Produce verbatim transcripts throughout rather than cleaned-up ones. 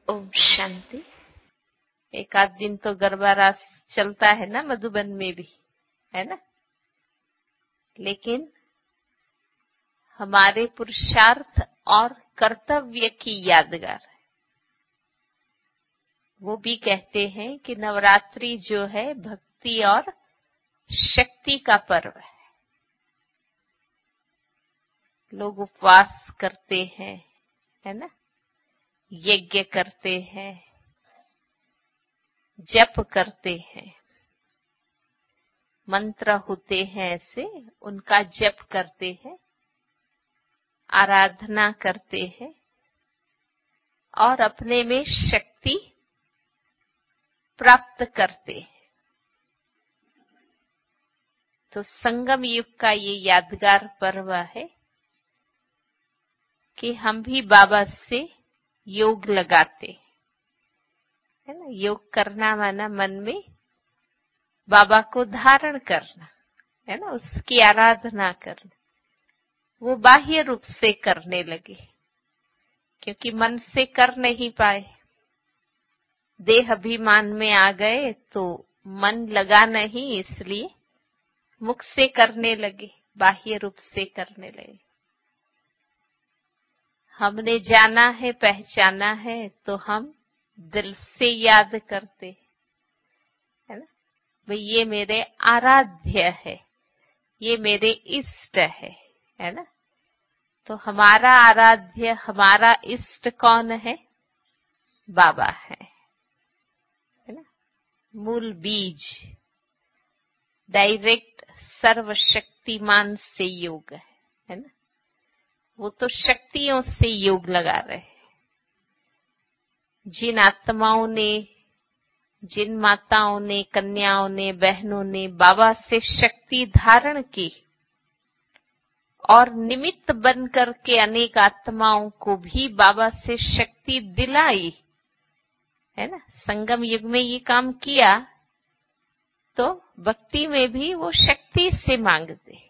ओम शांति। एक आध दिन तो गरबा रास चलता है ना मधुबन में भी, है ना। लेकिन हमारे पुरुषार्थ और कर्तव्य की यादगार है। वो भी कहते हैं कि नवरात्रि जो है भक्ति और शक्ति का पर्व है। लोग उपवास करते हैं, है ना, यज्ञ करते हैं, जप करते हैं, मंत्र होते हैं ऐसे, उनका जप करते हैं, आराधना करते हैं और अपने में शक्ति प्राप्त करते हैं। तो संगम युग का ये यादगार पर्व है कि हम भी बाबा से योग लगाते है ना। योग करना माना मन में बाबा को धारण करना, है ना, उसकी आराधना करना। वो बाह्य रूप से करने लगे क्योंकि मन से कर नहीं पाए, देह अभिमान में आ गए तो मन लगा नहीं, इसलिए मुख से करने लगे, बाह्य रूप से करने लगे। हमने जाना है, पहचाना है तो हम दिल से याद करते है ना। भाई ये मेरे आराध्य है, ये मेरे इष्ट है, है ना। तो हमारा आराध्य, हमारा इष्ट कौन है? बाबा है, है ना। मूल बीज, डायरेक्ट सर्वशक्तिमान से योग है, है ना। वो तो शक्तियों से योग लगा रहे हैं। जिन आत्माओं ने, जिन माताओं ने, कन्याओं ने, बहनों ने बाबा से शक्ति धारण की और निमित्त बन करके अनेक आत्माओं को भी बाबा से शक्ति दिलाई, है ना, संगम युग में ये काम किया, तो भक्ति में भी वो शक्ति से मांगते।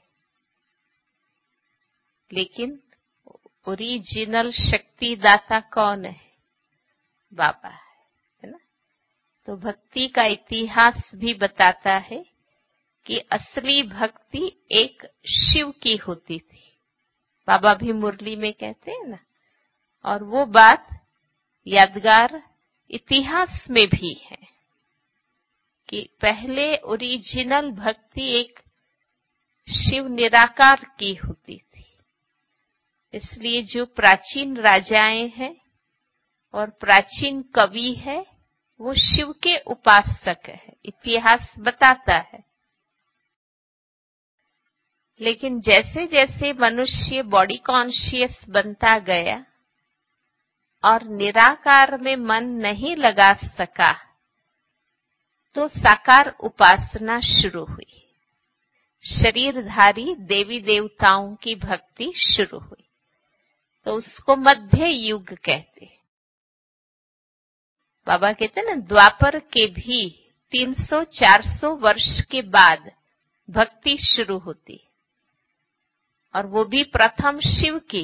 लेकिन ओरिजिनल शक्ति दाता कौन है? बाबा है ना। तो भक्ति का इतिहास भी बताता है कि असली भक्ति एक शिव की होती थी। बाबा भी मुरली में कहते हैं ना। और वो बात यादगार इतिहास में भी है कि पहले ओरिजिनल भक्ति एक शिव निराकार की होती थी। इसलिए जो प्राचीन राजाएं हैं और प्राचीन कवि है वो शिव के उपासक है, इतिहास बताता है। लेकिन जैसे जैसे मनुष्य बॉडी कॉन्शियस बनता गया और निराकार में मन नहीं लगा सका तो साकार उपासना शुरू हुई। शरीरधारी देवी देवताओं की भक्ति शुरू हुई, तो उसको मध्य युग कहते हैं। बाबा कहते हैं ना, द्वापर के भी तीन सौ चार सौ वर्ष के बाद भक्ति शुरू होती, और वो भी प्रथम शिव की।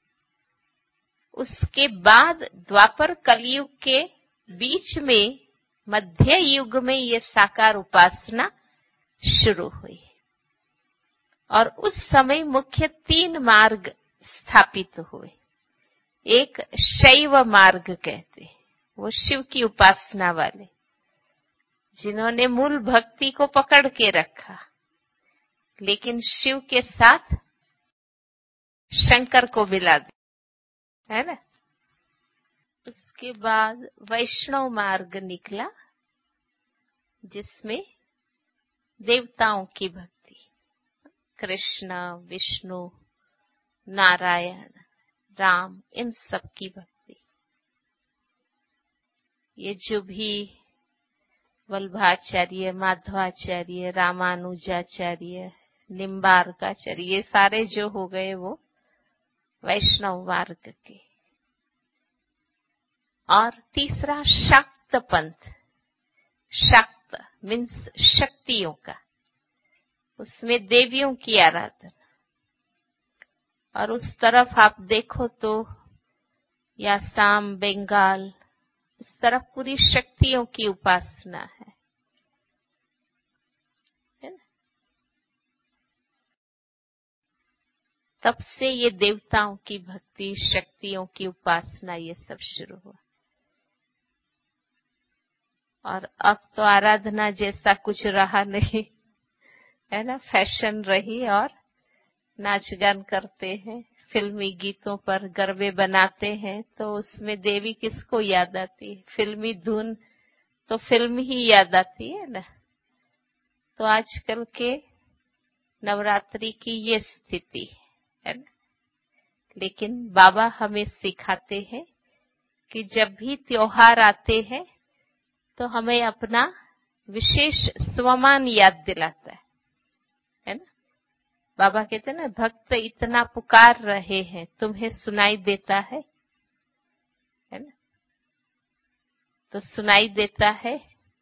उसके बाद द्वापर कलयुग के बीच में मध्य युग में ये साकार उपासना शुरू हुई। और उस समय मुख्य तीन मार्ग स्थापित हुए। एक शैव मार्ग कहते, वो शिव की उपासना वाले, जिन्होंने मूल भक्ति को पकड़ के रखा, लेकिन शिव के साथ शंकर को मिला दिया, है ना। उसके बाद वैष्णव मार्ग निकला, जिसमें देवताओं की भक्ति, कृष्ण, विष्णु, नारायण, राम, इन सब की भक्ति। ये जो भी वल्लभाचार्य, माधवाचार्य, रामानुजाचार्य, निम्बार्काचार्य, ये सारे जो हो गए वो वैष्णव मार्ग के। और तीसरा शाक्त पंथ, शाक्त मीन्स शक्तियों का, उसमें देवियों की आराधना। और उस तरफ आप देखो तो या असम, बंगाल, इस तरह पूरी शक्तियों की उपासना है, है ना। तब से ये देवताओं की भक्ति, शक्तियों की उपासना, ये सब शुरू हुआ। और अब तो आराधना जैसा कुछ रहा नहीं, है ना। फैशन रही और नाच गान करते हैं, फिल्मी गीतों पर गरबे बनाते हैं, तो उसमें देवी किसको याद आती है? फिल्मी धुन तो फिल्म ही याद आती है ना। तो आजकल के नवरात्रि की ये स्थिति है ना। लेकिन बाबा हमें सिखाते हैं कि जब भी त्योहार आते हैं तो हमें अपना विशेष स्वमान याद दिलाता है, है ना। बाबा कहते हैं ना, भक्त इतना पुकार रहे हैं, तुम्हें सुनाई देता है, है ना। तो सुनाई देता है,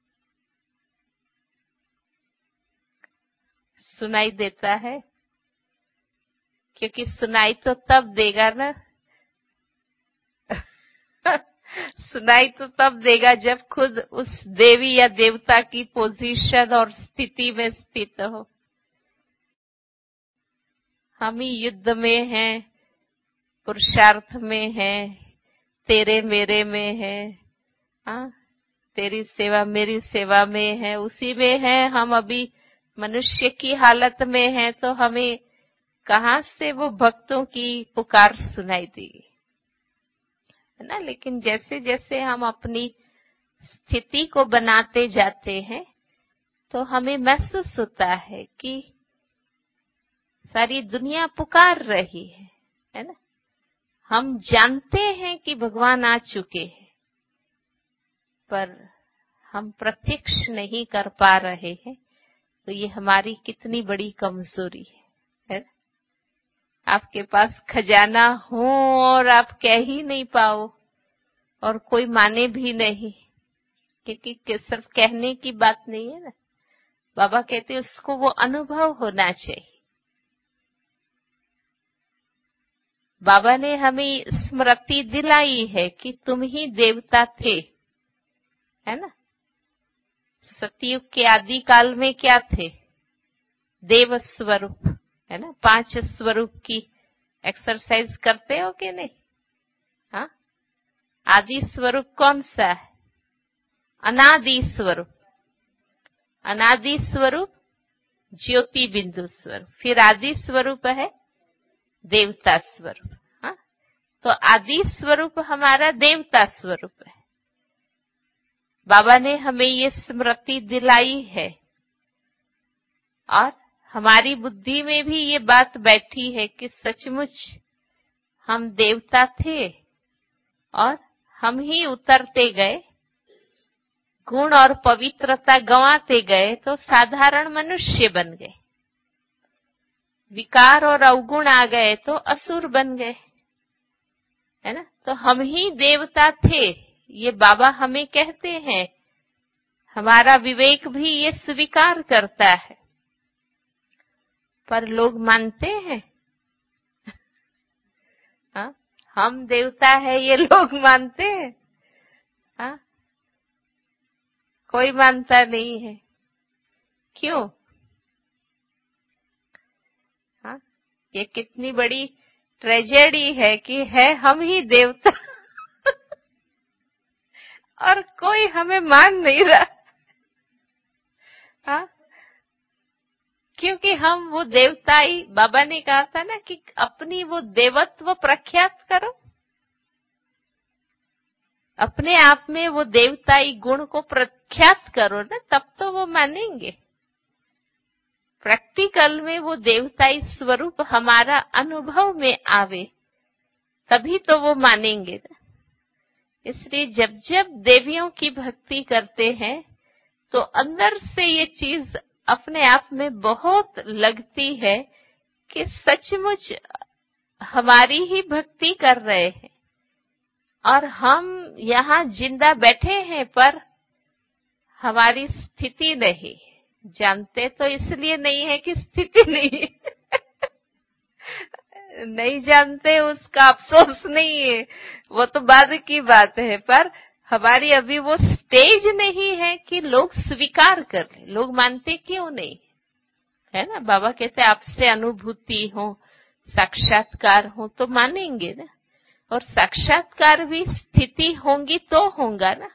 सुनाई देता है, क्योंकि सुनाई तो तब देगा ना सुनाई तो तब देगा जब खुद उस देवी या देवता की पोजीशन और स्थिति में स्थित हो। हम ही युद्ध में हैं, पुरुषार्थ में हैं, तेरे मेरे में है, हाँ, तेरी सेवा मेरी सेवा में है, उसी में है। हम अभी मनुष्य की हालत में हैं, तो हमें कहां से वो भक्तों की पुकार सुनाई देगी, है ना। लेकिन जैसे जैसे हम अपनी स्थिति को बनाते जाते हैं तो हमें महसूस होता है कि सारी दुनिया पुकार रही है, है ना। हम जानते हैं कि भगवान आ चुके हैं, पर हम प्रत्यक्ष नहीं कर पा रहे हैं। तो ये हमारी कितनी बड़ी कमजोरी है, है? आपके पास खजाना हो और आप कह ही नहीं पाओ और कोई माने भी नहीं, क्योंकि सिर्फ कहने की बात नहीं है ना। बाबा कहते उसको वो अनुभव होना चाहिए। बाबा ने हमें स्मृति दिलाई है कि तुम ही देवता थे, है ना। सतयुग के आदि काल में क्या थे? देव स्वरूप, है ना। पांच स्वरूप की एक्सरसाइज करते हो कि नहीं? हाँ, आदि स्वरूप कौन सा है? अनादि स्वरूप। अनादि स्वरूप ज्योति बिंदु स्वरूप, फिर आदि स्वरूप है देवता स्वरूप। हाँ, तो आदि स्वरूप हमारा देवता स्वरूप है। बाबा ने हमें ये स्मृति दिलाई है और हमारी बुद्धि में भी ये बात बैठी है कि सचमुच हम देवता थे और हम ही उतरते गए, गुण और पवित्रता गंवाते गए तो साधारण मनुष्य बन गए, विकार और अवगुण आ गए तो असुर बन गए, है ना। तो हम ही देवता थे, ये बाबा हमें कहते हैं। हमारा विवेक भी ये स्वीकार करता है, पर लोग मानते हैं? हाँ, हम देवता है ये लोग मानते हैं? हाँ, कोई मानता नहीं है। क्यों? हाँ, ये कितनी बड़ी ट्रेजेडी है कि है हम ही देवता और कोई हमें मान नहीं रहा। हाँ, क्योंकि हम वो देवताई, बाबा ने कहा था ना कि अपनी वो देवत्व प्रख्यात करो, अपने आप में वो देवताई गुण को प्रख्यात करो ना, तब तो वो मानेंगे। प्रैक्टिकल में वो देवताई स्वरूप हमारा अनुभव में आवे, तभी तो वो मानेंगे ना। इसलिए जब जब देवियों की भक्ति करते हैं तो अंदर से ये चीज अपने आप में बहुत लगती है कि सचमुच हमारी ही भक्ति कर रहे हैं और हम यहाँ जिंदा बैठे हैं, पर हमारी स्थिति नहीं। जानते तो इसलिए नहीं है कि स्थिति नहीं है नहीं जानते उसका अफसोस नहीं है, वो तो बाद की बात है, पर हमारी अभी वो स्टेज नहीं है कि लोग स्वीकार कर ले। लोग मानते क्यों नहीं है ना। बाबा कहते आपसे अनुभूति हो, साक्षात्कार हो तो मानेंगे ना। और साक्षात्कार भी स्थिति होंगी तो होगा ना।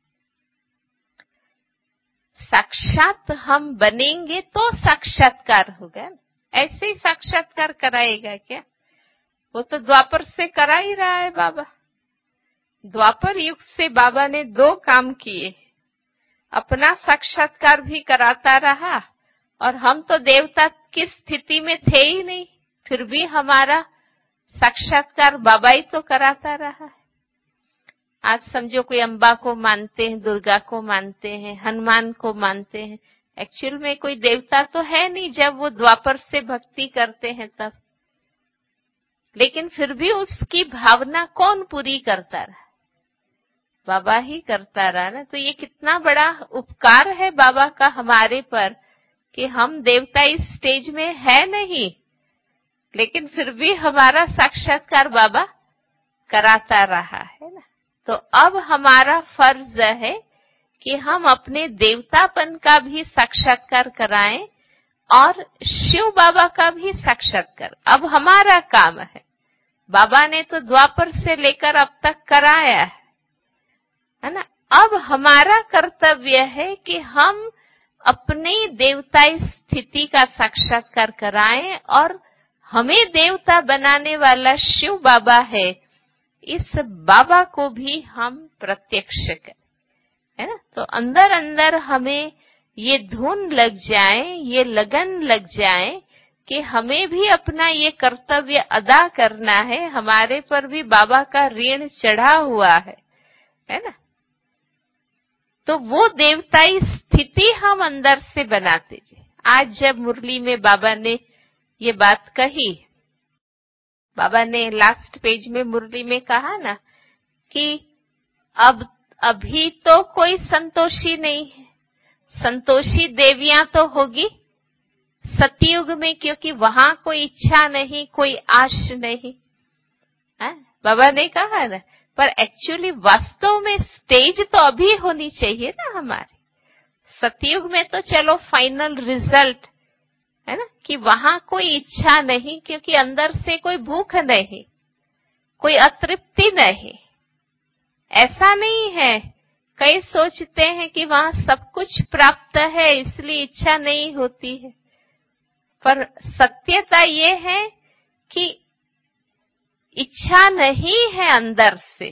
साक्षात हम बनेंगे तो साक्षात्कार होगा ना। ऐसे ही साक्षात्कार कराएगा क्या? वो तो द्वापर से करा ही रहा है बाबा। द्वापर युग से बाबा ने दो काम किए, अपना साक्षात्कार भी कराता रहा और हम तो देवता की स्थिति में थे ही नहीं, फिर भी हमारा साक्षात्कार बाबा ही तो कराता रहा है। आज समझो कोई अम्बा को मानते हैं, दुर्गा को मानते हैं, हनुमान को मानते हैं, एक्चुअल में कोई देवता तो है नहीं जब वो द्वापर से भक्ति करते हैं तब। लेकिन फिर भी उसकी भावना कौन पूरी करता रहा? बाबा ही करता रहा ना। तो ये कितना बड़ा उपकार है बाबा का हमारे पर कि हम देवता इस स्टेज में है नहीं, लेकिन फिर भी हमारा साक्षात्कार बाबा कराता रहा है ना। तो अब हमारा फर्ज है कि हम अपने देवतापन का भी साक्षात्कार कराएं और शिव बाबा का भी साक्षात्कार अब हमारा काम है। बाबा ने तो द्वापर से लेकर अब तक कराया है है ना। अब हमारा कर्तव्य है कि हम अपनी देवताई स्थिति का साक्षात्कार कराएं और हमें देवता बनाने वाला शिव बाबा है, इस बाबा को भी हम प्रत्यक्ष करें, है ना। तो अंदर अंदर हमें ये धुन लग जाए, ये लगन लग जाए कि हमें भी अपना ये कर्तव्य अदा करना है। हमारे पर भी बाबा का ऋण चढ़ा हुआ है, है ना। तो वो देवताई स्थिति हम अंदर से बनाते जाए। आज जब मुरली में बाबा ने ये बात कही, बाबा ने लास्ट पेज में मुरली में कहा ना कि अब अभी तो कोई संतोषी नहीं है, संतोषी देवियां तो होगी सतयुग में, क्योंकि वहां कोई इच्छा नहीं, कोई आश नहीं है। बाबा ने कहा ना, पर एक्चुअली वास्तव में स्टेज तो अभी होनी चाहिए ना हमारी। सतयुग में तो चलो फाइनल रिजल्ट है ना कि वहां कोई इच्छा नहीं, क्योंकि अंदर से कोई भूख नहीं, कोई अतृप्ति नहीं। ऐसा नहीं है, कई सोचते हैं कि वहां सब कुछ प्राप्त है इसलिए इच्छा नहीं होती है, पर सत्यता ये है कि इच्छा नहीं है अंदर से,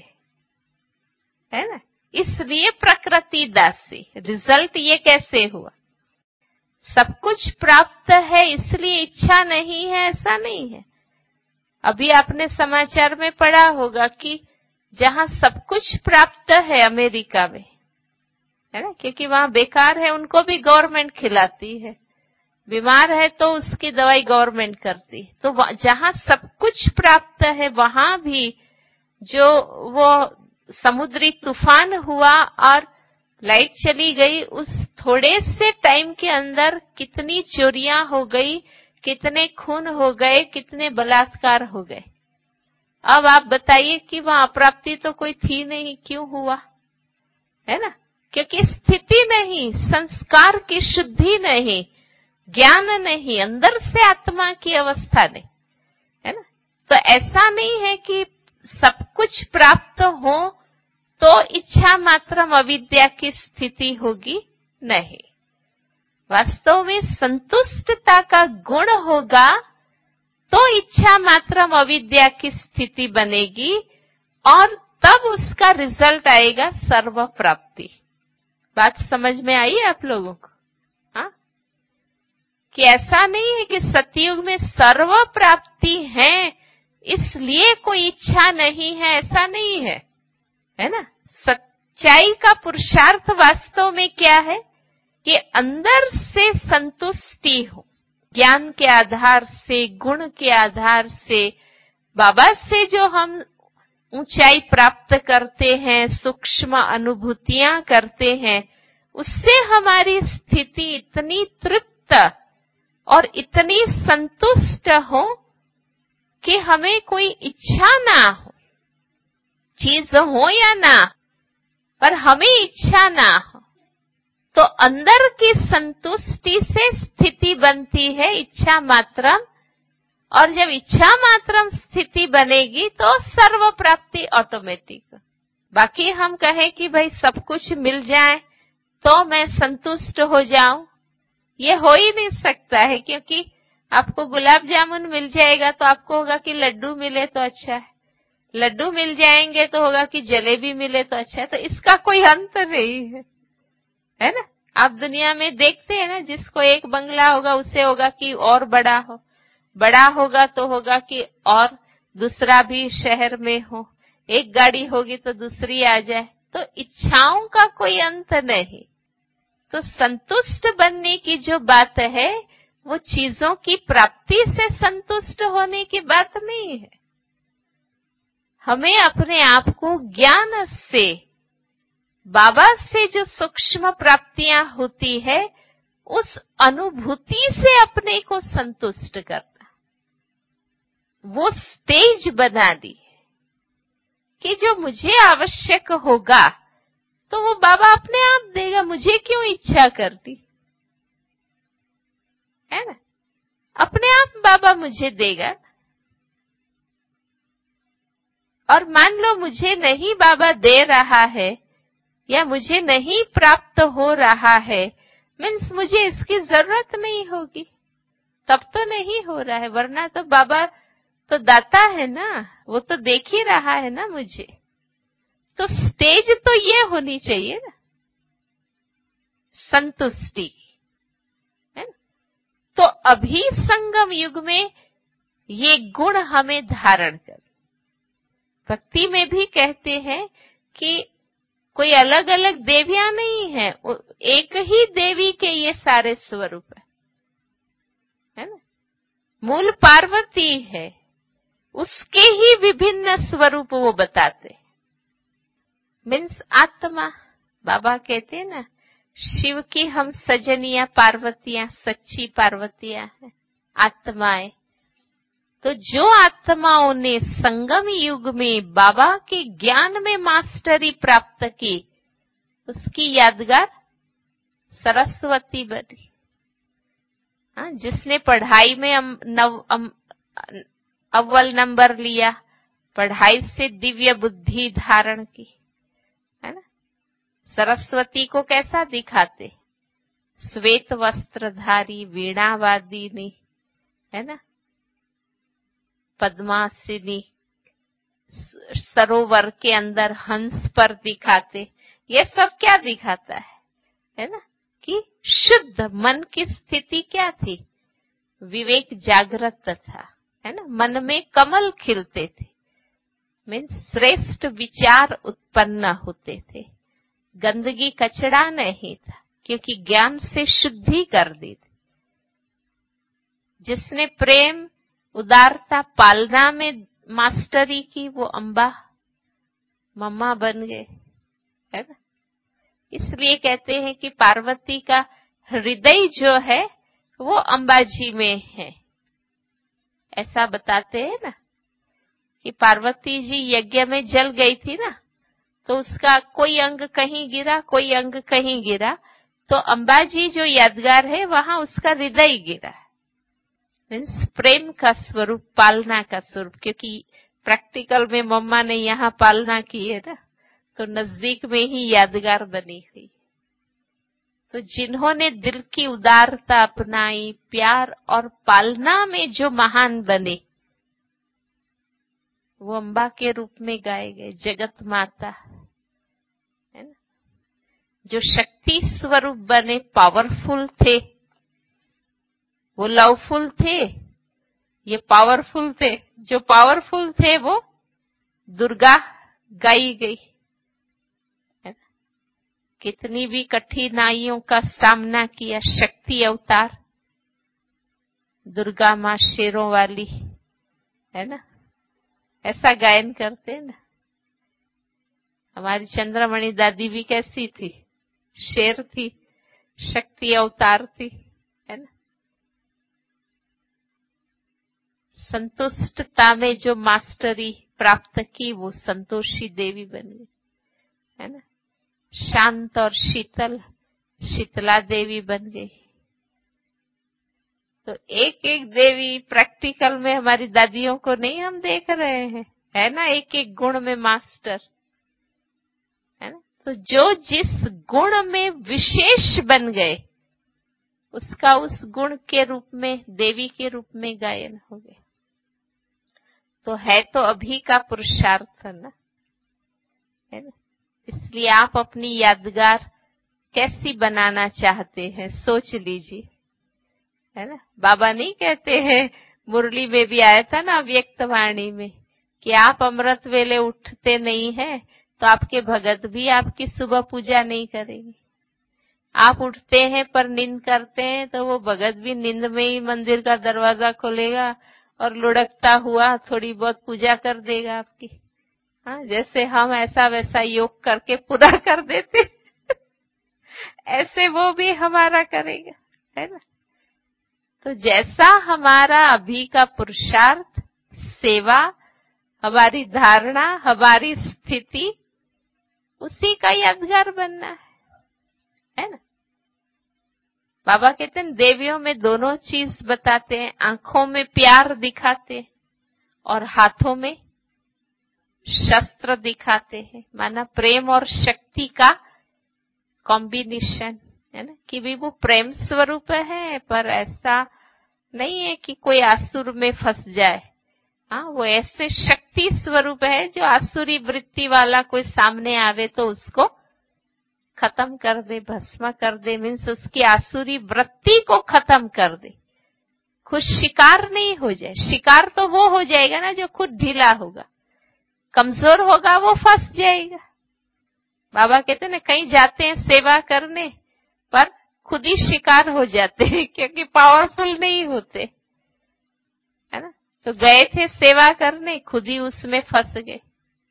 है ना। इसलिए प्रकृति दासी। रिजल्ट ये कैसे हुआ? सब कुछ प्राप्त है इसलिए इच्छा नहीं है, ऐसा नहीं है। अभी आपने समाचार में पढ़ा होगा कि जहां सब कुछ प्राप्त है अमेरिका में, है ना, क्योंकि वहां बेकार है उनको भी गवर्नमेंट खिलाती है, बीमार है तो उसकी दवाई गवर्नमेंट करती है। तो जहां सब कुछ प्राप्त है वहां भी जो वो समुद्री तूफान हुआ और लाइट चली गई, उस थोड़े से टाइम के अंदर कितनी चोरियां हो गई, कितने खून हो गए, कितने बलात्कार हो गए। अब आप बताइए कि वहां अप्राप्ति तो कोई थी नहीं, क्यों हुआ? है ना, क्योंकि स्थिति नहीं, संस्कार की शुद्धि नहीं, ज्ञान नहीं, अंदर से आत्मा की अवस्था नहीं, है ना। तो ऐसा नहीं है कि सब कुछ प्राप्त हो तो इच्छा मात्रम अविद्या की स्थिति होगी, नहीं। वास्तव में संतुष्टता का गुण होगा तो इच्छा मात्रम अविद्या की स्थिति बनेगी और तब उसका रिजल्ट आएगा सर्व प्राप्ति। बात समझ में आई आप लोगों को? हाँ, कि ऐसा नहीं है कि सतयुग में सर्व प्राप्ति है इसलिए कोई इच्छा नहीं है, ऐसा नहीं है, है ना। सच्चाई का पुरुषार्थ वास्तव में क्या है कि अंदर से संतुष्टि हो, ज्ञान के आधार से, गुण के आधार से, बाबा से जो हम ऊंचाई प्राप्त करते हैं, सूक्ष्म अनुभूतियां करते हैं, उससे हमारी स्थिति इतनी तृप्त और इतनी संतुष्ट हो कि हमें कोई इच्छा ना हो, चीज हो या ना, पर हमें इच्छा ना हो तो अंदर की संतुष्टि से स्थिति बनती है इच्छा मात्रम, और जब इच्छा मात्रम स्थिति बनेगी तो सर्व प्राप्ति ऑटोमेटिक। बाकी हम कहें कि भाई सब कुछ मिल जाए तो मैं संतुष्ट हो जाऊं, ये हो ही नहीं सकता है, क्योंकि आपको गुलाब जामुन मिल जाएगा तो आपको होगा कि लड्डू मिले तो अच्छा है, लड्डू मिल जाएंगे तो होगा कि जलेबी मिले तो अच्छा है। तो इसका कोई अंत नहीं है, है ना। आप दुनिया में देखते हैं ना, जिसको एक बंगला होगा उसे होगा कि और बड़ा हो, बड़ा होगा तो होगा कि और दूसरा भी शहर में हो, एक गाड़ी होगी तो दूसरी आ जाए। तो इच्छाओं का कोई अंत नहीं। तो संतुष्ट बनने की जो बात है वो चीजों की प्राप्ति से संतुष्ट होने की बात नहीं है। हमें अपने आप को ज्ञान से, बाबा से जो सूक्ष्म प्राप्तियां होती है उस अनुभूति से अपने को संतुष्ट करना, वो स्टेज बना दी कि जो मुझे आवश्यक होगा तो वो बाबा अपने आप देगा, मुझे क्यों इच्छा करती, है ना। अपने आप बाबा मुझे देगा। और मान लो मुझे नहीं बाबा दे रहा है या मुझे नहीं प्राप्त हो रहा है, मीन्स मुझे इसकी जरूरत नहीं होगी, तब तो नहीं हो रहा है, वरना तो बाबा तो दाता है ना, वो तो देख ही रहा है ना मुझे। तो स्टेज तो ये होनी चाहिए ना, संतुष्टि, है ना। तो अभी संगम युग में ये गुण हमें धारण कर, भक्ति में भी कहते हैं कि कोई अलग अलग देवियां नहीं है, एक ही देवी के ये सारे स्वरूप है, है ना। मूल पार्वती है, उसके ही विभिन्न स्वरूप वो बताते। मीन्स आत्मा, बाबा कहते हैं ना, शिव की हम सजनिया पार्वतियां, सच्ची पार्वतियां हैं, आत्माएं। तो जो आत्माओं ने संगम युग में बाबा के ज्ञान में मास्टरी प्राप्त की, उसकी यादगार सरस्वती बनी। हाँ, जिसने पढ़ाई में अम, नव अम, अव्वल नंबर लिया, पढ़ाई से दिव्य बुद्धि धारण की, है ना। सरस्वती को कैसा दिखाते, श्वेत वस्त्रधारी, वीणावादिनी, है ना, पद्मासिनी, सरोवर के अंदर हंस पर दिखाते। ये सब क्या दिखाता है, है ना, कि शुद्ध मन की स्थिति क्या थी, विवेक जागृत था, है ना, मन में कमल खिलते थे, मीन्स श्रेष्ठ विचार उत्पन्न होते थे, गंदगी कचड़ा नहीं था, क्योंकि ज्ञान से शुद्धि कर दी थी। जिसने प्रेम, उदारता, पालना में मास्टरी की, वो अम्बा मम्मा बन गए, है ना। इसलिए कहते हैं कि पार्वती का हृदय जो है वो अंबाजी में है। ऐसा बताते हैं ना कि पार्वती जी यज्ञ में जल गई थी ना, तो उसका कोई अंग कहीं गिरा, कोई अंग कहीं गिरा, तो अंबाजी जो यादगार है वहां उसका हृदय गिरा। मीन्स प्रेम का स्वरूप, पालना का स्वरूप, क्योंकि प्रैक्टिकल में मम्मा ने यहाँ पालना की है ना, तो नजदीक में ही यादगार बनी हुई। तो जिन्होंने दिल की उदारता अपनाई, प्यार और पालना में जो महान बने, वो अम्बा के रूप में गाए गए, जगत माता, है ना। जो शक्ति स्वरूप बने, पावरफुल थे, वो लवफुल थे, ये पावरफुल थे। जो पावरफुल थे वो दुर्गा गाई गई, है ना। कितनी भी कठिनाइयों का सामना किया, शक्ति अवतार, दुर्गा मां शेरों वाली, है ना, ऐसा गायन करते हैं ना। हमारी चंद्रमणि दादी भी कैसी थी, शेर थी, शक्ति अवतार थी, है ना। संतुष्टता में जो मास्टरी प्राप्त की, वो संतोषी देवी बन गई, है ना। शांत और शीतल शीतला देवी बन गई। तो एक एक देवी प्रैक्टिकल में हमारी दादियों को नहीं हम देख रहे हैं, है ना, एक एक गुण में मास्टर, है ना। तो जो जिस गुण में विशेष बन गए उसका उस गुण के रूप में देवी के रूप में गायन हो गए। तो है तो अभी का पुरुषार्थ ना, है ना। इसलिए आप अपनी यादगार कैसी बनाना चाहते हैं सोच लीजिए, है ना। बाबा नहीं कहते हैं, मुरली में भी आया था ना व्यक्त वाणी में, कि आप अमृत वेले उठते नहीं हैं तो आपके भगत भी आपकी सुबह पूजा नहीं करेंगे। आप उठते हैं पर नींद करते हैं तो वो भगत भी नींद में ही मंदिर का दरवाजा खोलेगा और लुढ़कता हुआ थोड़ी बहुत पूजा कर देगा आपकी। हाँ, जैसे हम ऐसा वैसा योग करके पूरा कर देते ऐसे वो भी हमारा करेगा, है ना। तो जैसा हमारा अभी का पुरुषार्थ, सेवा, हमारी धारणा, हमारी स्थिति, उसी का यादगार बनना है, है ना। बाबा कहते हैं देवियों में दोनों चीज बताते हैं, आंखों में प्यार दिखाते हैं और हाथों में शस्त्र दिखाते हैं, माना प्रेम और शक्ति का कॉम्बिनेशन, है ना। कि भी वो प्रेम स्वरूप है पर ऐसा नहीं है कि कोई आसुर में फंस जाए। हाँ, वो ऐसे शक्ति स्वरूप है जो आसुरी वृत्ति वाला कोई सामने आवे तो उसको खत्म कर दे, भस्म कर दे, मीन्स उसकी आसुरी वृत्ति को खत्म कर दे, खुद शिकार नहीं हो जाए। शिकार तो वो हो जाएगा ना जो खुद ढीला होगा, कमजोर होगा, वो फंस जाएगा। बाबा कहते हैं ना, कहीं जाते हैं सेवा करने पर खुद ही शिकार हो जाते हैं क्योंकि पावरफुल नहीं होते, है ना। तो गए थे सेवा करने, खुद ही उसमें फंस गए।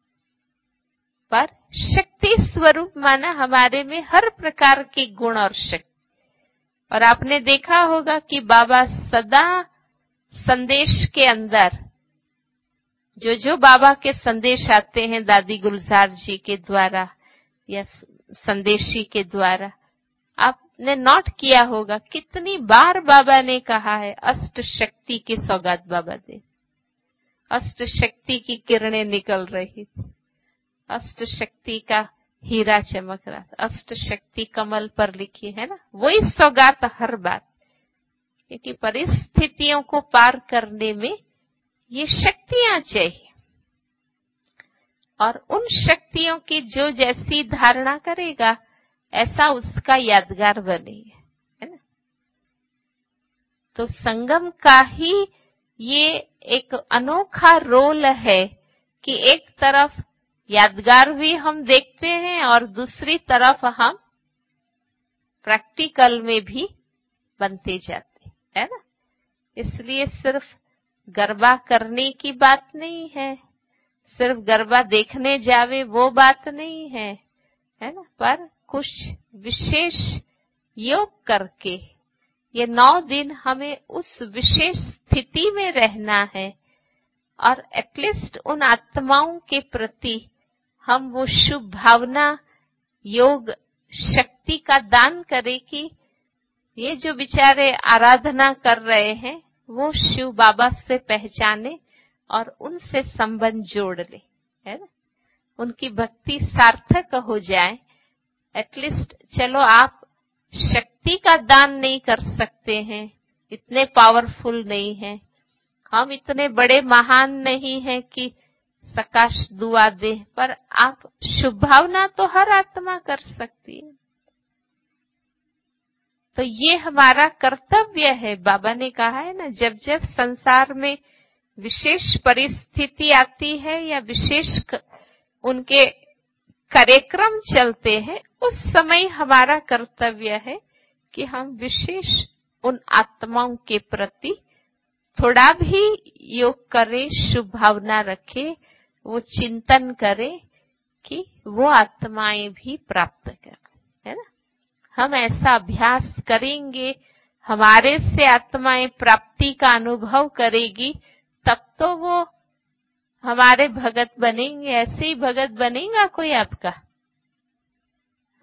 पर शक्ति स्वरूप माना हमारे में हर प्रकार के गुण और शक्ति। और आपने देखा होगा कि बाबा सदा संदेश के अंदर जो जो बाबा के संदेश आते हैं दादी गुलजार जी के द्वारा या संदेशी के द्वारा, आपने नोट किया होगा कितनी बार बाबा ने कहा है अष्ट शक्ति की सौगात बाबा दे, अष्ट शक्ति की किरणें निकल रही थी, अष्ट शक्ति का हीरा चमक रहा था, अष्ट शक्ति कमल पर लिखी है ना, वही सौगात हर बात। क्योंकि परिस्थितियों को पार करने में ये शक्तियां चाहिए और उन शक्तियों की जो जैसी धारणा करेगा ऐसा उसका यादगार बनेगा, है ना। तो संगम का ही ये एक अनोखा रोल है कि एक तरफ यादगार भी हम देखते हैं और दूसरी तरफ हम प्रैक्टिकल में भी बनते जाते, है ना। इसलिए सिर्फ गरबा करने की बात नहीं है, सिर्फ गरबा देखने जावे वो बात नहीं है, है ना। पर कुछ विशेष योग करके ये नौ दिन हमें उस विशेष स्थिति में रहना है और एटलीस्ट उन आत्माओं के प्रति हम वो शुभ भावना योग शक्ति का दान करें कि ये जो बेचारे आराधना कर रहे हैं वो शिव बाबा से पहचाने और उनसे संबंध जोड़ ले, है ना। उनकी भक्ति सार्थक हो जाए। एटलीस्ट चलो आप शक्ति का दान नहीं कर सकते हैं, इतने पावरफुल नहीं हैं, हम इतने बड़े महान नहीं हैं कि सकाश दुआ दे, पर आप शुभ भावना तो हर आत्मा कर सकती है। तो ये हमारा कर्तव्य है। बाबा ने कहा है ना, जब जब संसार में विशेष परिस्थिति आती है या विशेष उनके कार्यक्रम चलते हैं, उस समय हमारा कर्तव्य है कि हम विशेष उन आत्माओं के प्रति थोड़ा भी योग करें, शुभ भावना रखें, वो चिंतन करें कि वो आत्माएं भी प्राप्त करें, है ना। हम ऐसा अभ्यास करेंगे, हमारे से आत्माएं प्राप्ति का अनुभव करेगी, तब तो वो हमारे भगत बनेंगे। ऐसे ही भगत बनेगा कोई आपका?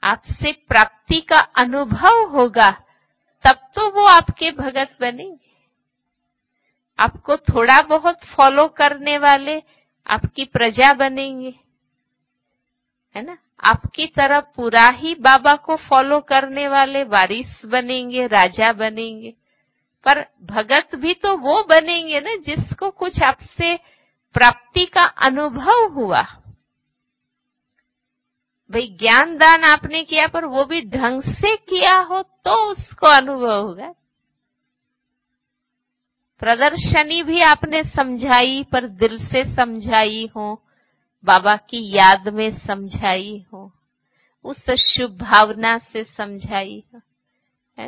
आपसे प्राप्ति का अनुभव होगा, तब तो वो आपके भगत बनेंगे। आपको थोड़ा बहुत फॉलो करने वाले आपकी प्रजा बनेंगे, है ना। आपकी तरह पूरा ही बाबा को फॉलो करने वाले वारिस बनेंगे, राजा बनेंगे। पर भगत भी तो वो बनेंगे ना जिसको कुछ आपसे प्राप्ति का अनुभव हुआ। भाई ज्ञान दान आपने किया, पर वो भी ढंग से किया हो तो उसको अनुभव होगा। प्रदर्शनी भी आपने समझाई, पर दिल से समझाई हो, बाबा की याद में समझाई हो, उस शुभ भावना से समझाई हो, है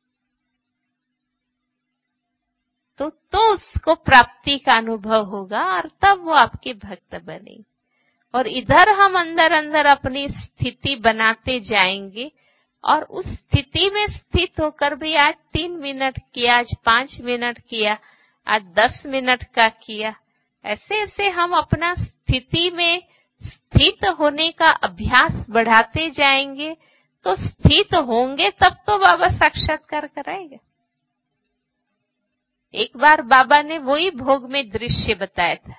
तो तो उसको प्राप्ति का अनुभव होगा और तब वो आपके भक्त बनेंगे। और इधर हम अंदर अंदर अपनी स्थिति बनाते जाएंगे, और उस स्थिति में स्थित होकर भी आज तीन मिनट किया, आज पांच मिनट किया, आज दस मिनट का किया, ऐसे ऐसे हम अपना स्थिति में स्थित होने का अभ्यास बढ़ाते जाएंगे, तो स्थित होंगे तब तो बाबा साक्षात्कार कराएगा। एक बार बाबा ने वही भोग में दृश्य बताया था।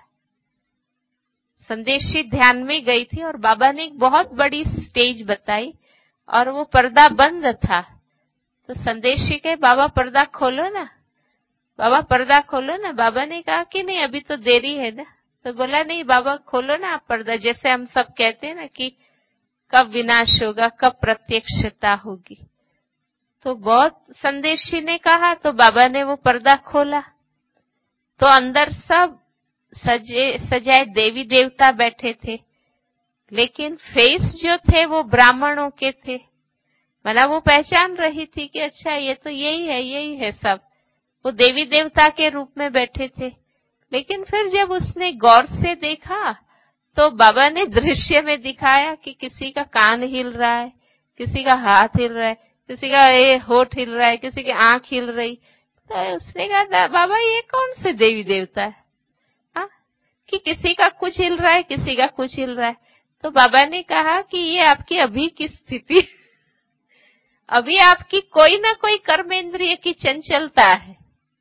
संदेशी ध्यान में गई थी और बाबा ने एक बहुत बड़ी स्टेज बताई और वो पर्दा बंद था। तो संदेशी के बाबा पर्दा खोलो ना, बाबा पर्दा खोलो ना। बाबा ने कहा कि नहीं अभी तो देरी है ना। तो बोला नहीं बाबा खोलो ना आप पर्दा, जैसे हम सब कहते हैं ना कि कब विनाश होगा, कब प्रत्यक्षता होगी। तो बहुत संदेशी ने कहा, तो बाबा ने वो पर्दा खोला तो अंदर सब सजे सजाए देवी देवता बैठे थे, लेकिन फेस जो थे वो ब्राह्मणों के थे। मतलब वो पहचान रही थी कि अच्छा ये तो यही है, यही है सब। वो देवी देवता के रूप में बैठे थे। लेकिन फिर जब उसने गौर से देखा तो बाबा ने दृश्य में दिखाया कि किसी का कान हिल रहा है, किसी का हाथ हिल रहा है, किसी का ये होठ हिल रहा है, किसी की आंख हिल रही। तो उसने कहा बाबा ये कौन से देवी देवता है हा? कि किसी का कुछ हिल रहा है, किसी का कुछ हिल रहा है। तो बाबा ने कहा कि ये आपकी अभी की स्थिति अभी आपकी कोई ना कोई कर्मेंद्रिय की चंचलता है।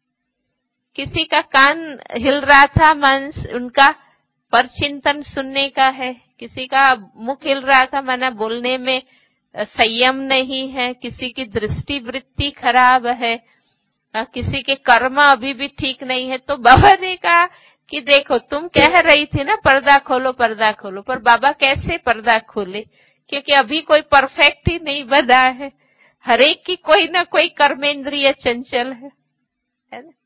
किसी का कान हिल रहा था, मन उनका परचिंतन सुनने का है, किसी का मुख हिल रहा था, माना बोलने में संयम नहीं है, किसी की दृष्टि वृत्ति खराब है, किसी के कर्म अभी भी ठीक नहीं है। तो बाबा ने कहा कि देखो तुम कह रही थी ना पर्दा खोलो पर्दा खोलो, पर बाबा कैसे पर्दा खोले, क्योंकि अभी कोई परफेक्ट ही नहीं बना है। हरेक की कोई ना कोई कर्मेंद्रिय चंचल है, है ना।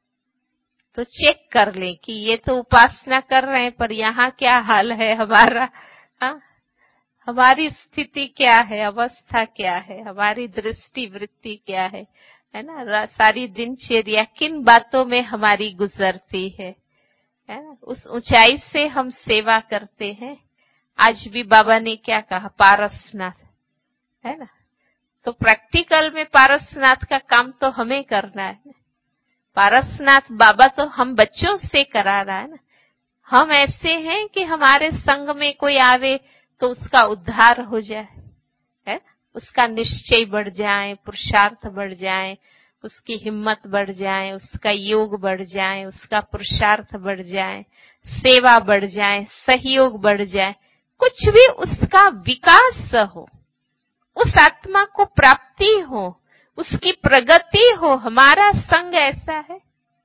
तो चेक कर ले कि ये तो उपासना कर रहे हैं, पर यहाँ क्या हाल है हमारा, हाँ हमारी स्थिति क्या है, अवस्था क्या है, हमारी दृष्टि वृत्ति क्या है, है ना। सारी दिनचर्या किन बातों में हमारी गुजरती है, है ना। उस ऊंचाई से हम सेवा करते हैं। आज भी बाबा ने क्या कहा, पारसनाथ, है ना। तो प्रैक्टिकल में पारसनाथ का काम तो हमें करना है। पारसनाथ बाबा तो हम बच्चों से करा रहा है ना। हम ऐसे हैं कि हमारे संग में कोई आवे तो उसका उद्धार हो जाए, है उसका निश्चय बढ़ जाए, पुरुषार्थ बढ़ जाए, उसकी हिम्मत बढ़ जाए, उसका योग बढ़ जाए, उसका पुरुषार्थ बढ़ जाए, सेवा बढ़ जाए, सहयोग बढ़ जाए, कुछ भी उसका विकास हो, उस आत्मा को प्राप्ति हो, उसकी प्रगति हो। हमारा संग ऐसा है,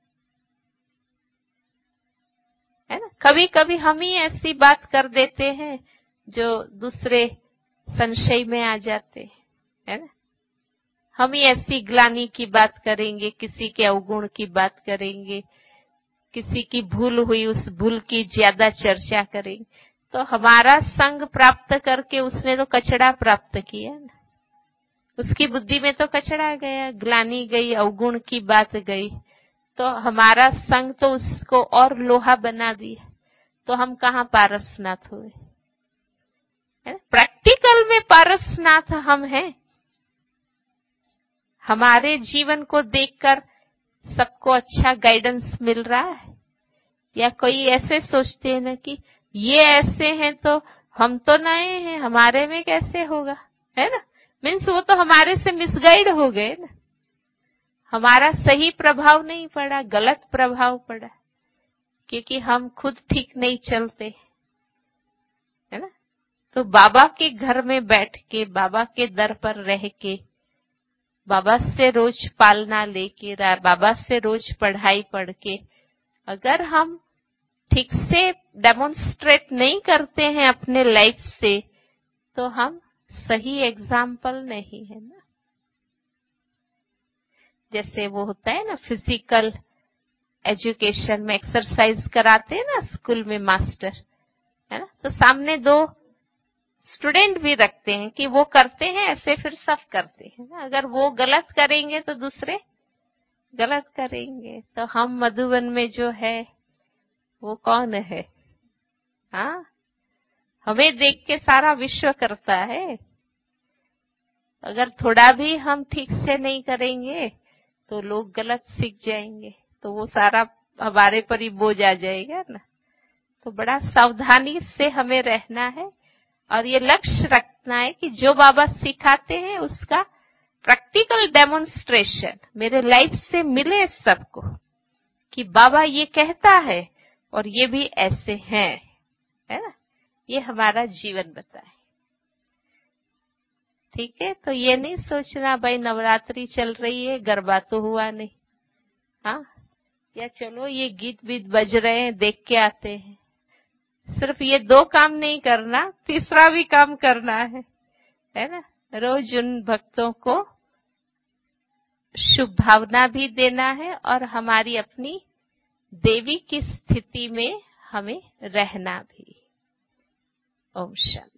है ना। कभी कभी हम ही ऐसी बात कर देते हैं जो दूसरे संशय में आ जाते हैं, है ना। हम ही ऐसी ग्लानि की बात करेंगे, किसी के अवगुण की बात करेंगे, किसी की भूल हुई उस भूल की ज्यादा चर्चा करेंगे। तो हमारा संग प्राप्त करके उसने तो कचड़ा प्राप्त किया ना, उसकी बुद्धि में तो कचड़ा गया, ग्लानि गई, अवगुण की बात गई। तो हमारा संग तो उसको और लोहा बना दिया। तो हम कहाँ पारसनाथ हुए, प्रैक्टिकल में पारसनाथ हम हैं। हमारे जीवन को देखकर सबको अच्छा गाइडेंस मिल रहा है, या कोई ऐसे सोचते हैं ना कि ये ऐसे हैं तो हम तो नए हैं, हमारे में कैसे होगा, है ना। मीन्स वो तो हमारे से मिसगाइड हो गए ना, हमारा सही प्रभाव नहीं पड़ा, गलत प्रभाव पड़ा, क्योंकि हम खुद ठीक नहीं चलते, है ना। तो बाबा के घर में बैठ के, बाबा के दर पर रह के, बाबा से रोज पालना लेके, बाबा से रोज पढ़ाई पढ़ के, अगर हम ठीक से डेमोन्स्ट्रेट नहीं करते हैं अपने लाइफ से, तो हम सही एग्जाम्पल नहीं है ना। जैसे वो होता है ना फिजिकल एजुकेशन में एक्सरसाइज कराते हैं ना स्कूल में मास्टर, है ना। तो सामने दो स्टूडेंट भी रखते हैं कि वो करते हैं ऐसे, फिर सब करते हैं ना। अगर वो गलत करेंगे तो दूसरे गलत करेंगे। तो हम मधुबन में जो है वो कौन है? हाँ, हमें देख के सारा विश्व करता है। अगर थोड़ा भी हम ठीक से नहीं करेंगे तो लोग गलत सीख जाएंगे, तो वो सारा हमारे पर ही बोझ आ जाएगा ना। तो बड़ा सावधानी से हमें रहना है और ये लक्ष्य रखना है कि जो बाबा सिखाते हैं उसका प्रैक्टिकल डेमोन्स्ट्रेशन मेरे लाइफ से मिले सबको, कि बाबा ये कहता है और ये भी ऐसे हैं, है ना। ये हमारा जीवन बताए, ठीक है। तो ये नहीं सोचना भाई नवरात्रि चल रही है, गरबा तो हुआ नहीं, हाँ, या चलो ये गीत बीत बज रहे हैं देख के आते हैं। सिर्फ ये दो काम नहीं करना, तीसरा भी काम करना है, है ना। रोज उन भक्तों को शुभ भावना भी देना है और हमारी अपनी देवी की स्थिति में हमें रहना भी। ओम शांति।